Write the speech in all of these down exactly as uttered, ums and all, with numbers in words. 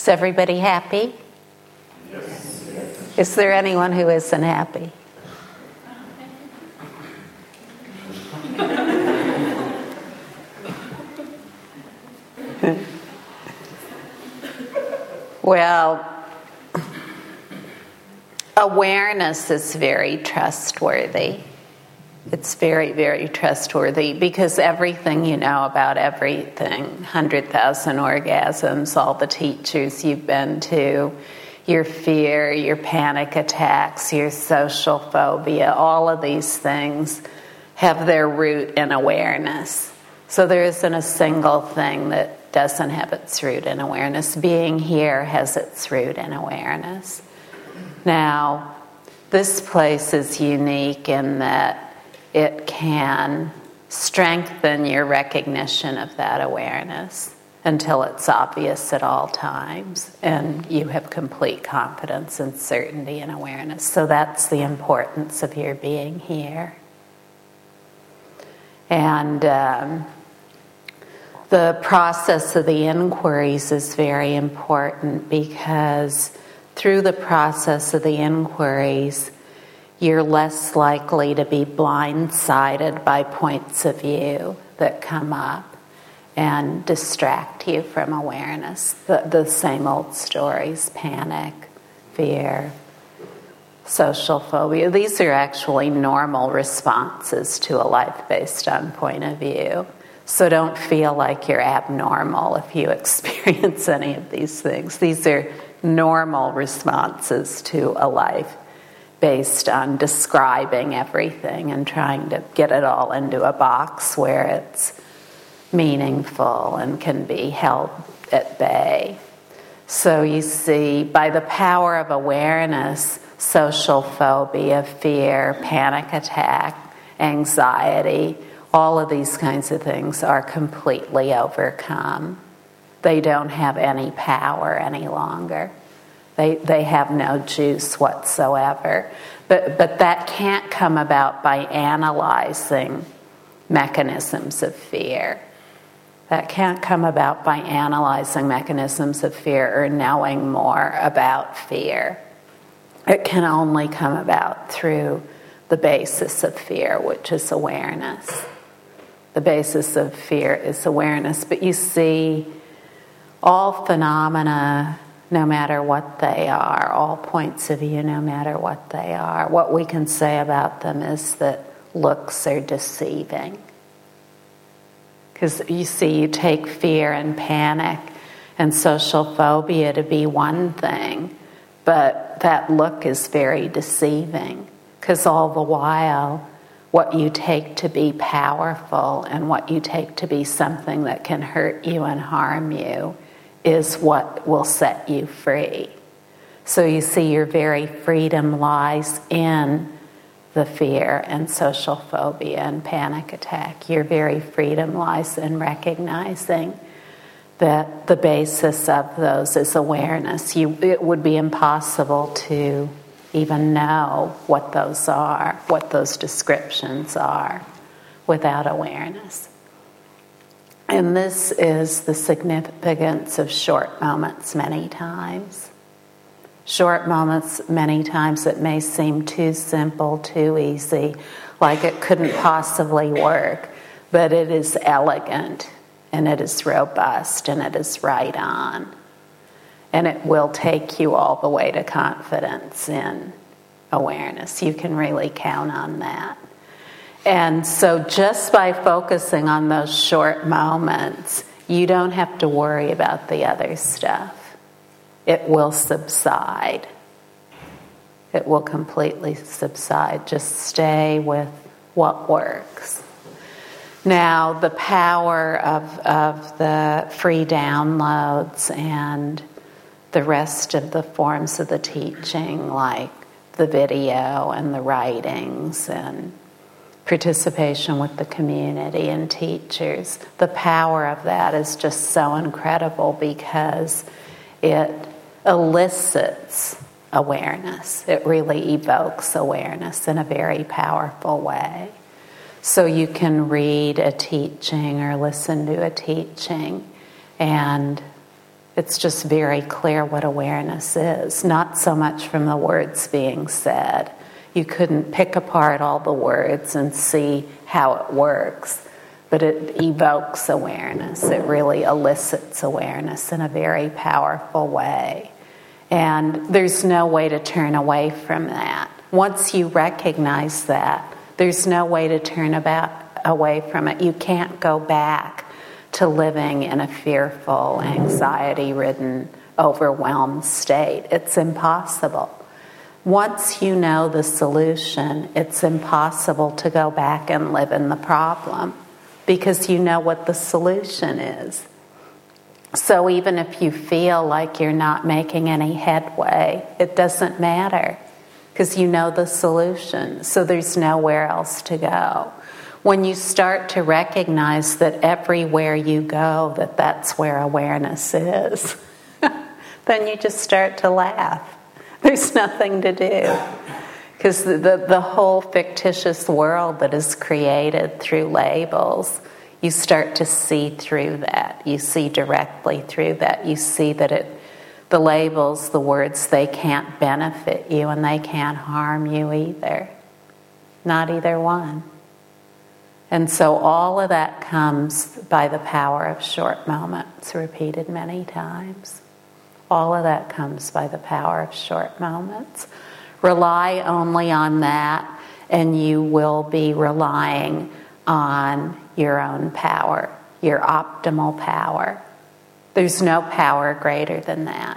Is everybody happy? Yes. Is there anyone who isn't happy? Well, awareness is very trustworthy. It's very, very trustworthy because everything you know about everything, one hundred thousand orgasms, all the teachers you've been to, your fear, your panic attacks, your social phobia, all of these things have their root in awareness. So there isn't a single thing that doesn't have its root in awareness. Being here has its root in awareness. Now, this place is unique in that it can strengthen your recognition of that awareness until it's obvious at all times, and you have complete confidence and certainty in awareness. So that's the importance of your being here. And um, the process of the inquiries is very important because through the process of the inquiries, you're less likely to be blindsided by points of view that come up and distract you from awareness. The, the same old stories, panic, fear, social phobia. These are actually normal responses to a life based on point of view. So don't feel like you're abnormal if you experience any of these things. These are normal responses to a life based on describing everything and trying to get it all into a box where it's meaningful and can be held at bay. So you see, by the power of awareness, social phobia, fear, panic attack, anxiety, all of these kinds of things are completely overcome. They don't have any power any longer. They they have no juice whatsoever. But but that can't come about by analyzing mechanisms of fear. That can't come about by analyzing mechanisms of fear or knowing more about fear. It can only come about through the basis of fear, which is awareness. The basis of fear is awareness. But you see, all phenomena, no matter what they are, all points of view, no matter what they are, what we can say about them is that looks are deceiving. Because you see, you take fear and panic and social phobia to be one thing, but that look is very deceiving. Because all the while, what you take to be powerful and what you take to be something that can hurt you and harm you is what will set you free. So you see, your very freedom lies in the fear and social phobia and panic attack. Your very freedom lies in recognizing that the basis of those is awareness. You, it would be impossible to even know what those are, what those descriptions are, without awareness. And this is the significance of short moments many times. Short moments many times that may seem too simple, too easy, like it couldn't possibly work, but it is elegant, and it is robust, and it is right on. And it will take you all the way to confidence in awareness. You can really count on that. And so just by focusing on those short moments, you don't have to worry about the other stuff. It will subside. It will completely subside. Just stay with what works. Now, the power of, of the free downloads and the rest of the forms of the teaching, like the video and the writings and participation with the community and teachers, the power of that is just so incredible because it elicits awareness. It really evokes awareness in a very powerful way. So you can read a teaching or listen to a teaching and It's just very clear what awareness is, not so much from the words being said. You couldn't pick apart all the words and see how it works, but it evokes awareness. It really elicits awareness in a very powerful way. And there's no way to turn away from that. Once you recognize that, there's no way to turn about away from it. You can't go back to living in a fearful, anxiety-ridden, overwhelmed state. It's impossible. Once you know the solution, it's impossible to go back and live in the problem because you know what the solution is. So even if you feel like you're not making any headway, it doesn't matter because you know the solution. So there's nowhere else to go. When you start to recognize that everywhere you go, that that's where awareness is, then you just start to laugh. There's nothing to do. Because the, the, the whole fictitious world that is created through labels, you start to see through that. You see directly through that. You see that it, the labels, the words, they can't benefit you and they can't harm you either. Not either one. And so all of that comes by the power of short moments, repeated many times. All of that comes by the power of short moments. Rely only on that, and you will be relying on your own power, your optimal power. There's no power greater than that.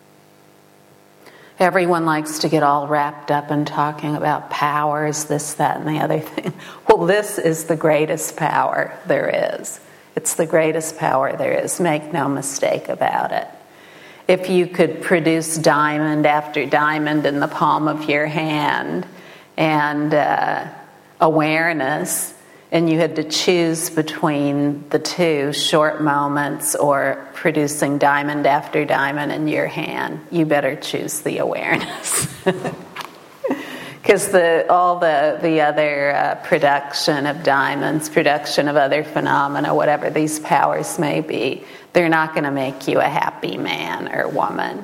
Everyone likes to get all wrapped up in talking about powers, this, that, and the other thing. Well, this is the greatest power there is. It's the greatest power there is. Make no mistake about it. If you could produce diamond after diamond in the palm of your hand and uh, awareness, and you had to choose between the two, short moments or producing diamond after diamond in your hand, you better choose the awareness. Because the, all the, the other uh, production of diamonds, production of other phenomena, whatever these powers may be, they're not going to make you a happy man or woman.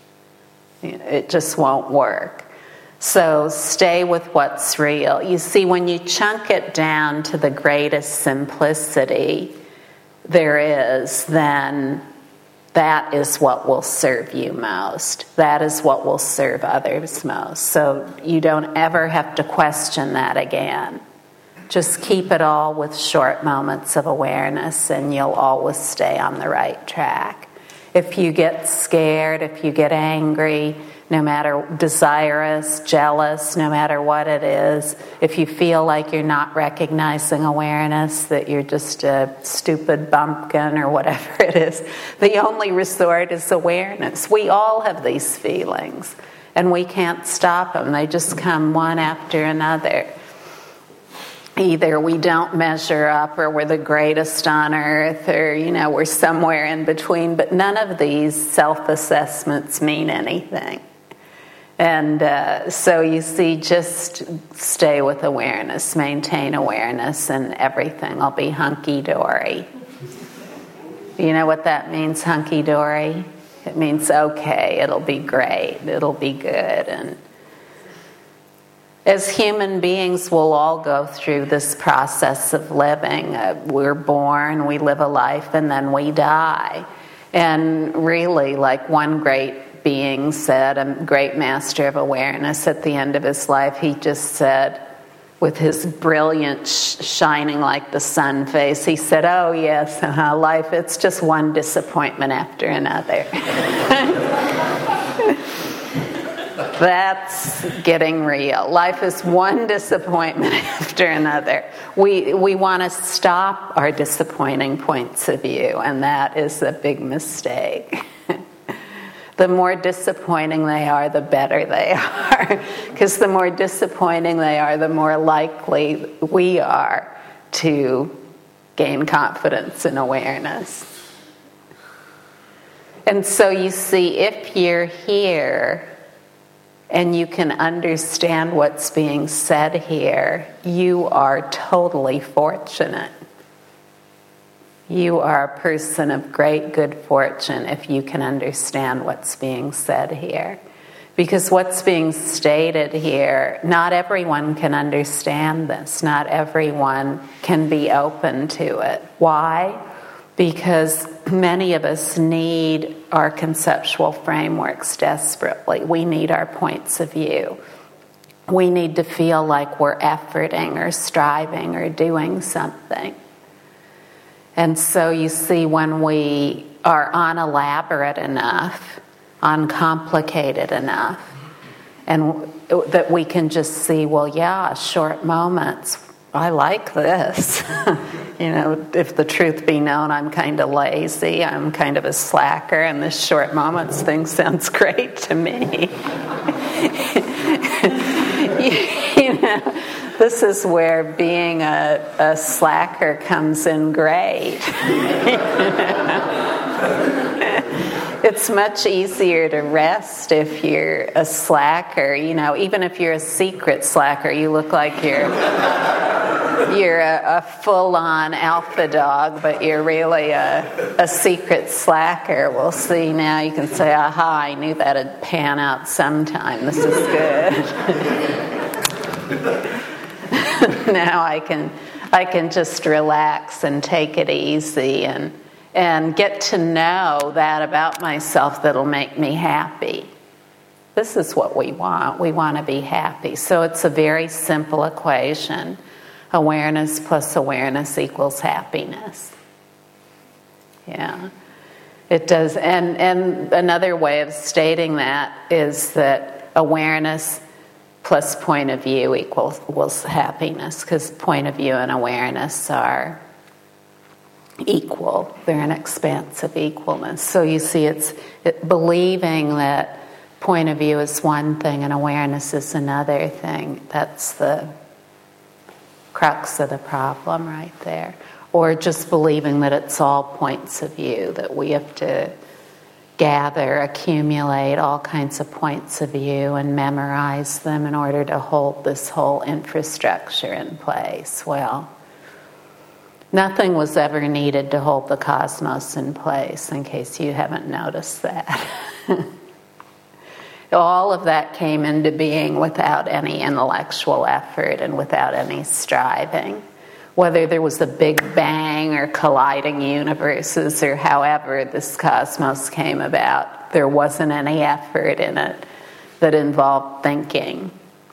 It just won't work. So stay with what's real. You see, when you chunk it down to the greatest simplicity there is, then that is what will serve you most. That is what will serve others most. So you don't ever have to question that again. Just keep it all with short moments of awareness and you'll always stay on the right track. If you get scared, if you get angry, no matter desirous, jealous, no matter what it is, if you feel like you're not recognizing awareness, that you're just a stupid bumpkin or whatever it is, the only resort is awareness. We all have these feelings and we can't stop them. They just come one after another. Either we don't measure up or we're the greatest on earth or, you know, we're somewhere in between. But none of these self-assessments mean anything. And uh, so you see, just stay with awareness, maintain awareness, and everything will be hunky-dory. You know what that means, hunky-dory? It means, okay, it'll be great, it'll be good. And as human beings, we'll all go through this process of living. Uh, we're born, we live a life, and then we die. And really, like one great being said, a great master of awareness at the end of his life, he just said, with his brilliant, sh- shining like the sun face, he said, oh yes, uh, life, it's just one disappointment after another. That's getting real. Life is one disappointment after another. We we want to stop our disappointing points of view, and that is a big mistake. The more disappointing they are, the better they are. Because the more disappointing they are, the more likely we are to gain confidence and awareness. And so you see, if you're here and you can understand what's being said here, you are totally fortunate. You are a person of great good fortune if you can understand what's being said here. Because what's being stated here, not everyone can understand this. Not everyone can be open to it. Why? Because many of us need our conceptual frameworks desperately. We need our points of view. We need to feel like we're efforting or striving or doing something. And so you see, when we are unelaborate enough, uncomplicated enough, and that we can just see, well, yeah, short moments, I like this. You know, if the truth be known, I'm kind of lazy, I'm kind of a slacker, and this short moments thing sounds great to me. You know, this is where being a, a slacker comes in great. It's much easier to rest if you're a slacker. You know, even if you're a secret slacker, you look like you're you're a, a full-on alpha dog, but you're really a, a secret slacker. We'll see now. You can say, aha, I knew that'd pan out sometime. This is good. Now I can I can just relax and take it easy and and get to know that about myself that'll make me happy. This is what we want. We want to be happy. So it's a very simple equation. Awareness plus awareness equals happiness. Yeah. It does. And, and another way of stating that is that awareness plus point of view equals, equals happiness, because point of view and awareness are equal. They're an expanse of equalness. So you see, it's it, believing that point of view is one thing and awareness is another thing. That's the crux of the problem right there. Or just believing that it's all points of view, that we have to gather, accumulate all kinds of points of view and memorize them in order to hold this whole infrastructure in place. Well, nothing was ever needed to hold the cosmos in place, in case you haven't noticed that. All of that came into being without any intellectual effort and without any striving. Whether there was a big bang or colliding universes or however this cosmos came about, there wasn't any effort in it that involved thinking.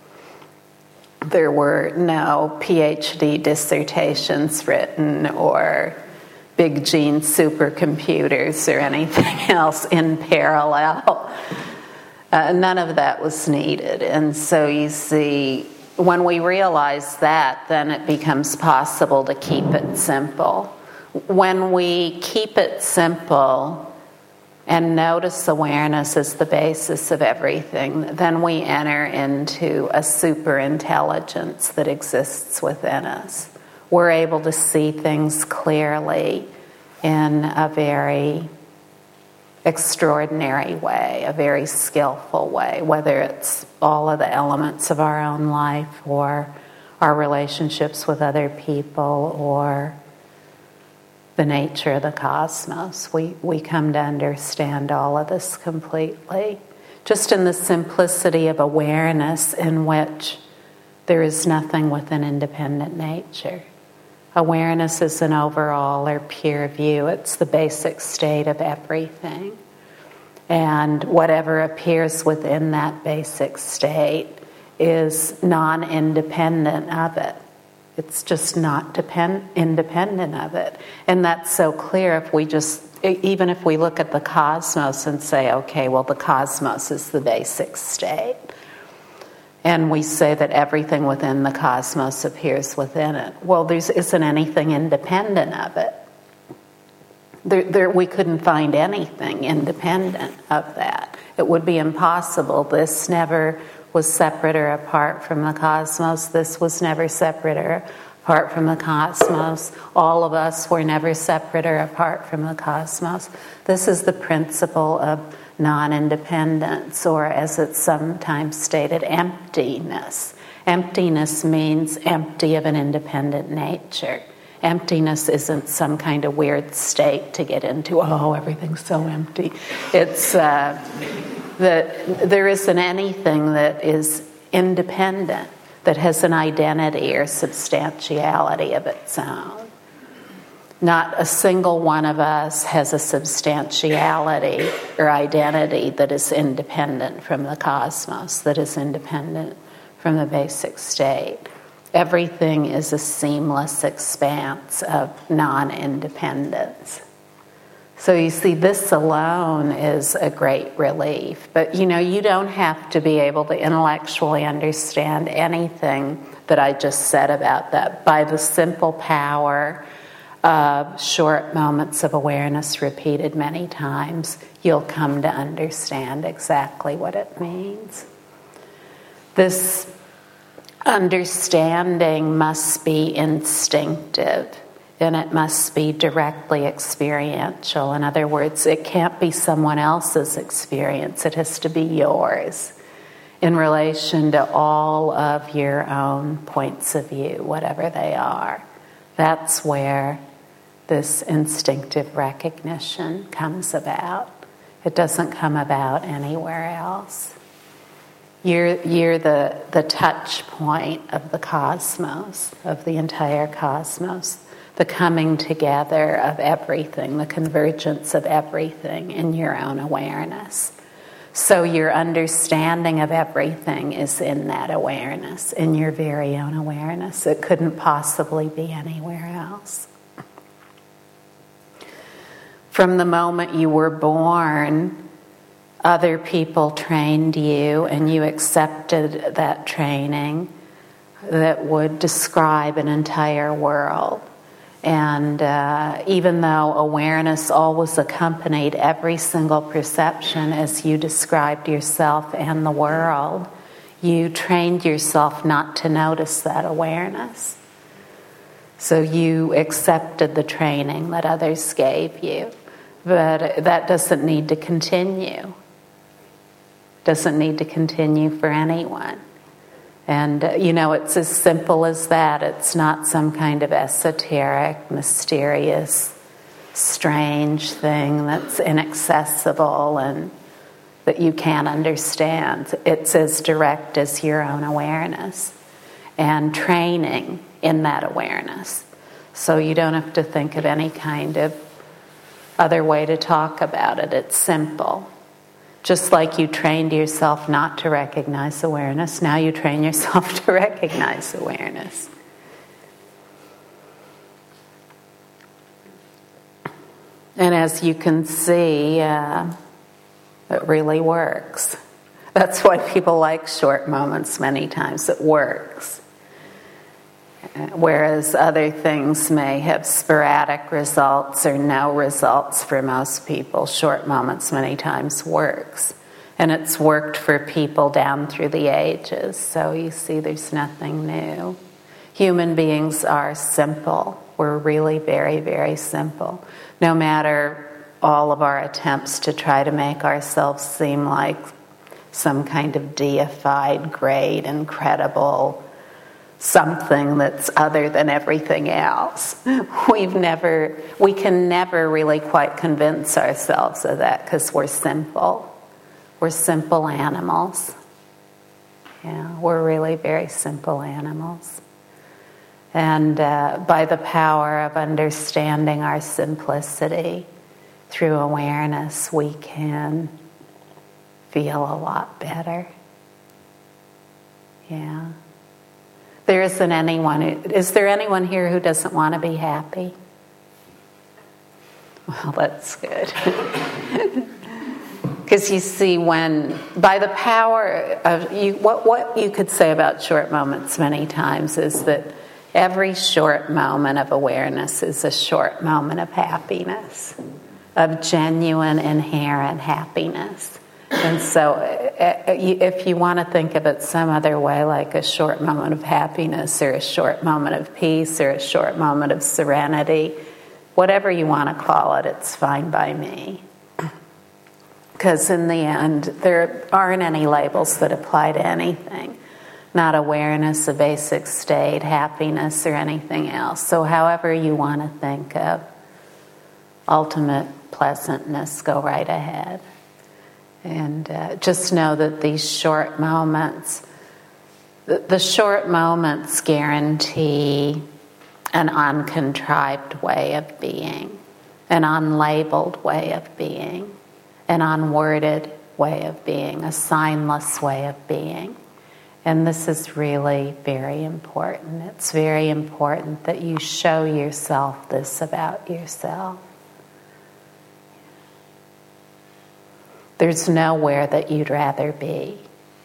There were no P H D dissertations written or big gene supercomputers or anything else in parallel. Uh, none of that was needed. And so you see, when we realize that, then it becomes possible to keep it simple. When we keep it simple and notice awareness as the basis of everything, then we enter into a super intelligence that exists within us. We're able to see things clearly in a very extraordinary way, a very skillful way, whether it's all of the elements of our own life or our relationships with other people or the nature of the cosmos. We, we come to understand all of this completely, just in the simplicity of awareness in which there is nothing with an independent nature. Awareness is an overall or pure view. It's the basic state of everything. And whatever appears within that basic state is non-independent of it. It's just not depend- independent of it. And that's so clear if we just, even if we look at the cosmos and say, okay, well, the cosmos is the basic state. And we say that everything within the cosmos appears within it. Well, there isn't anything independent of it. There, there, we couldn't find anything independent of that. It would be impossible. This never was separate or apart from the cosmos. This was never separate or apart from the cosmos. All of us were never separate or apart from the cosmos. This is the principle of non-independence, or as it's sometimes stated, emptiness. Emptiness means empty of an independent nature. Emptiness isn't some kind of weird state to get into, oh, everything's so empty. It's uh, that there isn't anything that is independent, that has an identity or substantiality of its own. Not a single one of us has a substantiality or identity that is independent from the cosmos, that is independent from the basic state. Everything is a seamless expanse of non-independence. So you see, this alone is a great relief. But you know, you don't have to be able to intellectually understand anything that I just said about that. By the simple power of short moments of awareness repeated many times, you'll come to understand exactly what it means. This understanding must be instinctive, and it must be directly experiential. In other words, it can't be someone else's experience. It has to be yours in relation to all of your own points of view, whatever they are. That's where this instinctive recognition comes about. It doesn't come about anywhere else. You're, you're the, the touch point of the cosmos, of the entire cosmos, the coming together of everything, the convergence of everything in your own awareness. So your understanding of everything is in that awareness, in your very own awareness. It couldn't possibly be anywhere else. From the moment you were born, other people trained you, and you accepted that training that would describe an entire world. And uh, even though awareness always accompanied every single perception as you described yourself and the world, you trained yourself not to notice that awareness. So you accepted the training that others gave you. But that doesn't need to continue. Doesn't need to continue for anyone. And, uh, you know, it's as simple as that. It's not some kind of esoteric, mysterious, strange thing that's inaccessible and that you can't understand. It's as direct as your own awareness and training in that awareness. So you don't have to think of any kind of other way to talk about it. It's simple. Just like you trained yourself not to recognize awareness, now you train yourself to recognize awareness. And as you can see, uh, it really works. That's why people like short moments many times. It works. Whereas other things may have sporadic results or no results for most people, short moments many times works. And it's worked for people down through the ages. So you see, there's nothing new. Human beings are simple. We're really very, very simple. No matter all of our attempts to try to make ourselves seem like some kind of deified, great, incredible something that's other than everything else. We've never, we can never really quite convince ourselves of that because we're simple. We're simple animals. Yeah, we're really very simple animals. And uh, by the power of understanding our simplicity through awareness, we can feel a lot better. Yeah. There isn't anyone, is there anyone here who doesn't want to be happy? Well, that's good. Because you see, when, by the power of, you, what, what you could say about short moments many times is that every short moment of awareness is a short moment of happiness, of genuine, inherent happiness. And so if you want to think of it some other way, like a short moment of happiness or a short moment of peace or a short moment of serenity, whatever you want to call it, it's fine by me. Because in the end, there aren't any labels that apply to anything. not awareness, a basic state, happiness, or anything else. So however you want to think of ultimate pleasantness, go right ahead. And uh, just know that these short moments, the, the short moments guarantee an uncontrived way of being, an unlabeled way of being, an unworded way of being, a signless way of being. And this is really very important. It's very important that you show yourself this about yourself. There's nowhere that you'd rather be.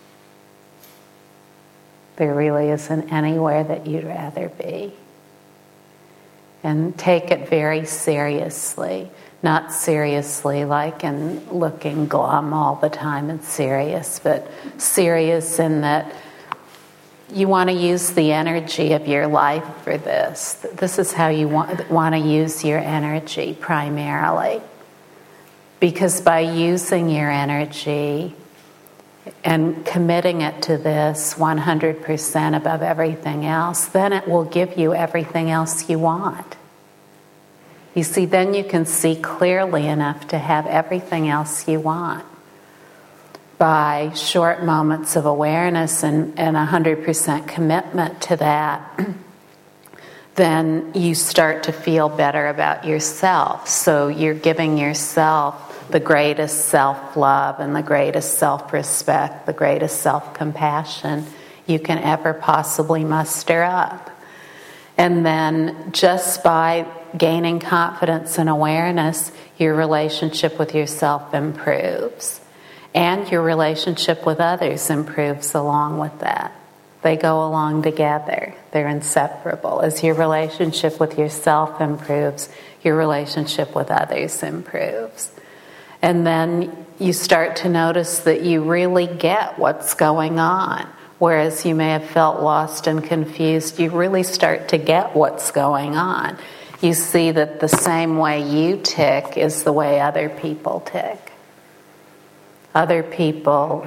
There really isn't anywhere that you'd rather be. And take it very seriously. Not seriously like in looking glum all the time and serious, but serious in that you want to use the energy of your life for this. This is how you want, want to use your energy primarily. Because by using your energy and committing it to this one hundred percent above everything else, then it will give you everything else you want. You see, then you can see clearly enough to have everything else you want. By short moments of awareness and, and one hundred percent commitment to that, then you start to feel better about yourself. So you're giving yourself the greatest self-love and the greatest self-respect, the greatest self-compassion you can ever possibly muster up. And then just by gaining confidence and awareness, your relationship with yourself improves. And your relationship with others improves along with that. They go along together. They're inseparable. As your relationship with yourself improves, your relationship with others improves. And then you start to notice that you really get what's going on. Whereas you may have felt lost and confused, you really start to get what's going on. You see that the same way you tick is the way other people tick. Other people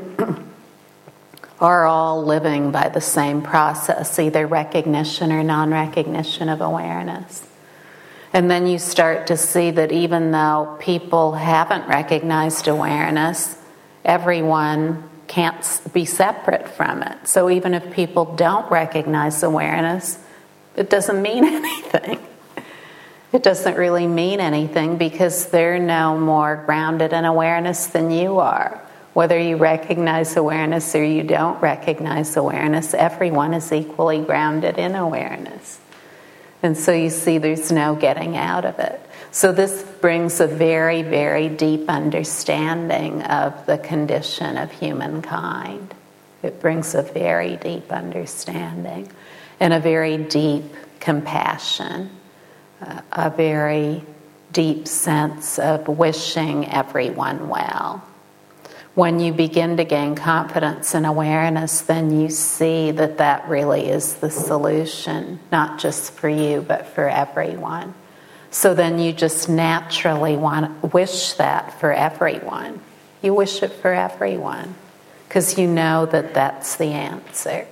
are all living by the same process, either recognition or non-recognition of awareness. And then you start to see that even though people haven't recognized awareness, everyone can't be separate from it. So even if people don't recognize awareness, it doesn't mean anything. It doesn't really mean anything because they're no more grounded in awareness than you are. Whether you recognize awareness or you don't recognize awareness, everyone is equally grounded in awareness. And so you see there's no getting out of it. So this brings a very, very deep understanding of the condition of humankind. It brings a very deep understanding and a very deep compassion, uh, a very deep sense of wishing everyone well. When you begin to gain confidence and awareness, then you see that that really is the solution, not just for you, but for everyone. So then you just naturally want to wish that for everyone. You wish it for everyone because you know that that's the answer.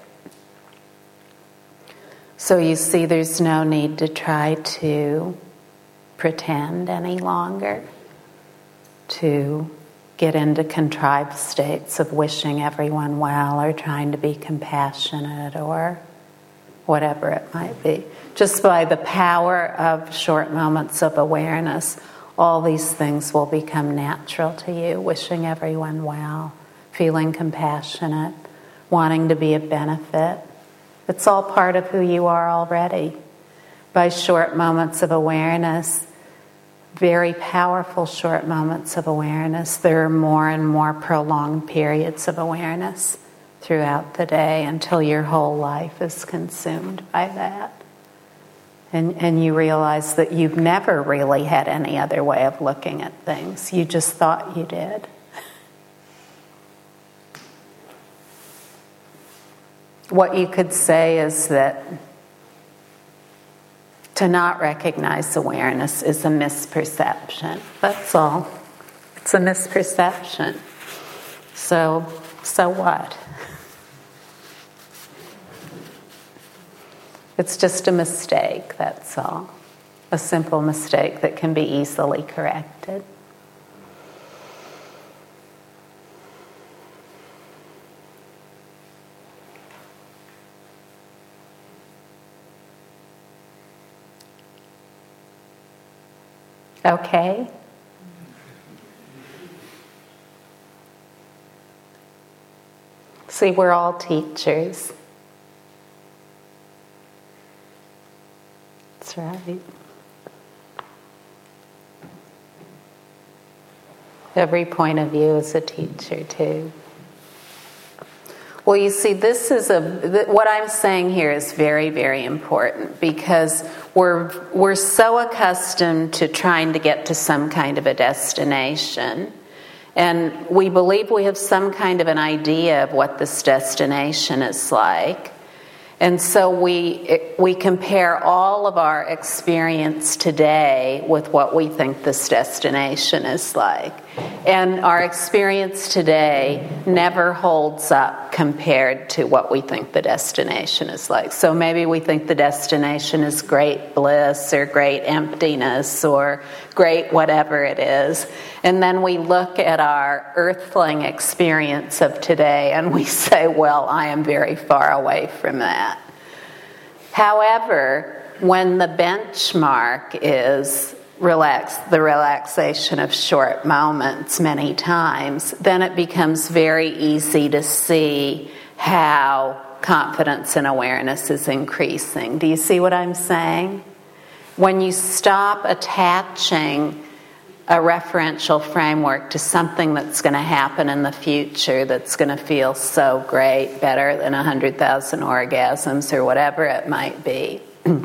So you see there's no need to try to pretend any longer, to get into contrived states of wishing everyone well or trying to be compassionate or whatever it might be. Just by the power of short moments of awareness, all these things will become natural to you. Wishing everyone well, feeling compassionate, wanting to be a benefit. It's all part of who you are already. By short moments of awareness, very powerful short moments of awareness, there are more and more prolonged periods of awareness throughout the day until your whole life is consumed by that. And, and you realize that you've never really had any other way of looking at things. You just thought you did. What you could say is that to not recognize awareness is a misperception. That's all. It's a misperception. So, so what? It's just a mistake, that's all. A simple mistake that can be easily corrected. Okay? See, we're all teachers. That's right. Every point of view is a teacher, too. Well, you see, this is a, what I'm saying here is very, very important because we're, we're so accustomed to trying to get to some kind of a destination. And we believe we have some kind of an idea of what this destination is like. And so we we compare all of our experience today with what we think this destination is like. And our experience today never holds up compared to what we think the destination is like. So maybe we think the destination is great bliss or great emptiness or great whatever it is. And then we look at our earthling experience of today and we say, well, I am very far away from that. However, when the benchmark is relax, the relaxation of short moments many times, then it becomes very easy to see how confidence and awareness is increasing. Do you see what I'm saying? When you stop attaching a referential framework to something that's going to happen in the future that's going to feel so great, better than one hundred thousand orgasms or whatever it might be,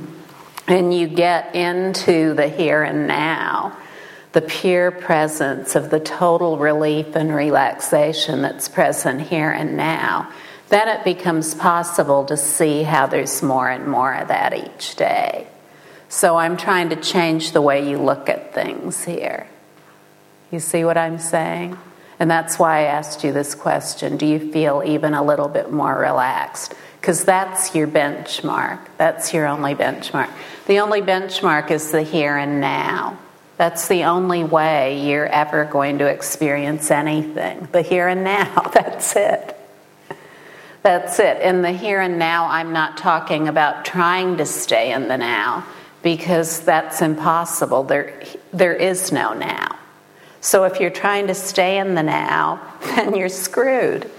and you get into the here and now, the pure presence of the total relief and relaxation that's present here and now, then it becomes possible to see how there's more and more of that each day. So I'm trying to change the way you look at things here. You see what I'm saying? And that's why I asked you this question. Do you feel even a little bit more relaxed? Because that's your benchmark. That's your only benchmark. The only benchmark is the here and now. That's the only way you're ever going to experience anything. The here and now, that's it. That's it. In the here and now, I'm not talking about trying to stay in the now, because that's impossible. There, there is no now. So if you're trying to stay in the now, then you're screwed.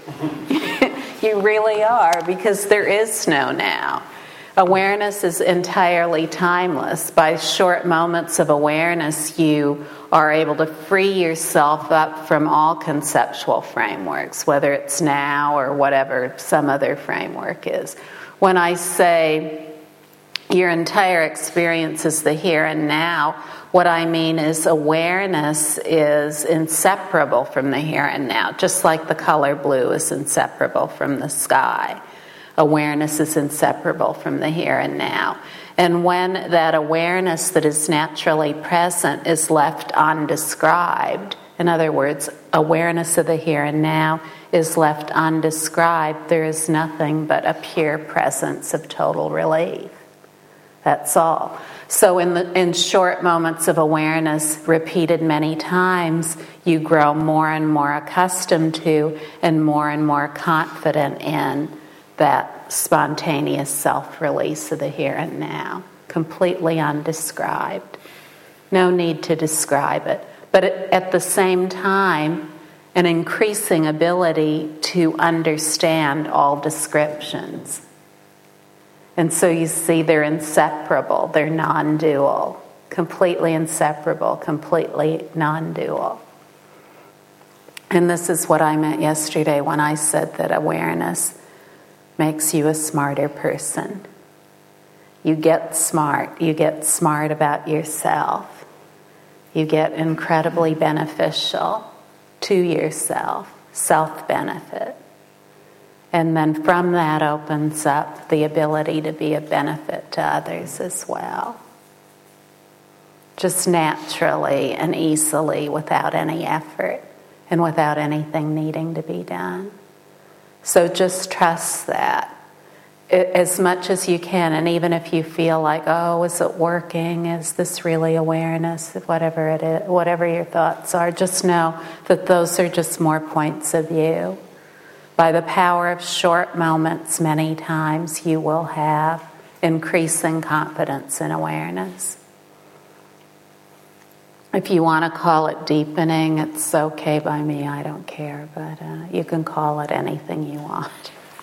You really are, because there is no now. Awareness is entirely timeless. By short moments of awareness, you are able to free yourself up from all conceptual frameworks, whether it's now or whatever some other framework is. When I say your entire experience is the here and now, what I mean is awareness is inseparable from the here and now, just like the color blue is inseparable from the sky. Awareness is inseparable from the here and now. And when that awareness that is naturally present is left undescribed, in other words, awareness of the here and now is left undescribed, there is nothing but a pure presence of total relief. That's all. So in the in short moments of awareness, repeated many times, you grow more and more accustomed to and more and more confident in that spontaneous self-release of the here and now, completely undescribed. No need to describe it. But at the same time, an increasing ability to understand all descriptions. And so you see they're inseparable, they're non-dual, completely inseparable, completely non-dual. And this is what I meant yesterday when I said that awareness makes you a smarter person. You get smart, you get smart about yourself. You get incredibly beneficial to yourself, self-benefit. And then from that opens up the ability to be a benefit to others as well. Just naturally and easily, without any effort and without anything needing to be done. So just trust that. as much as you can, and even if you feel like, oh, is it working? Is this really awareness? Whatever it is, whatever your thoughts are, just know that those are just more points of view. By the power of short moments, many times you will have increasing confidence and awareness. If you want to call it deepening, it's okay by me, I don't care, but uh, you can call it anything you want.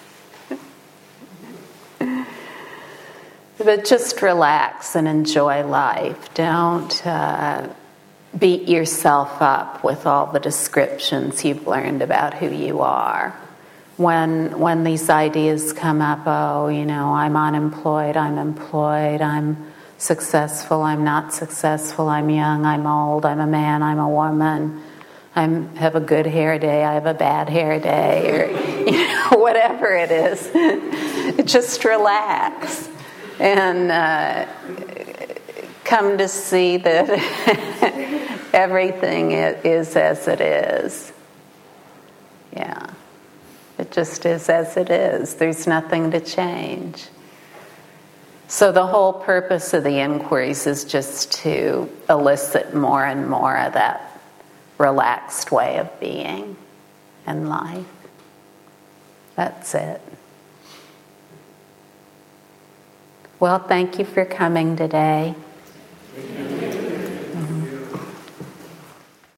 But just relax and enjoy life. Don't uh, beat yourself up with all the descriptions you've learned about who you are. When when these ideas come up, oh, you know, I'm unemployed, I'm employed, I'm successful, I'm not successful, I'm young, I'm old, I'm a man, I'm a woman, I have a good hair day, I have a bad hair day, or you know, whatever it is. Just relax. And uh, come to see that everything is as it is. Yeah. It just is as it is. There's nothing to change. So the whole purpose of the inquiries is just to elicit more and more of that relaxed way of being and life. That's it. Well, thank you for coming today.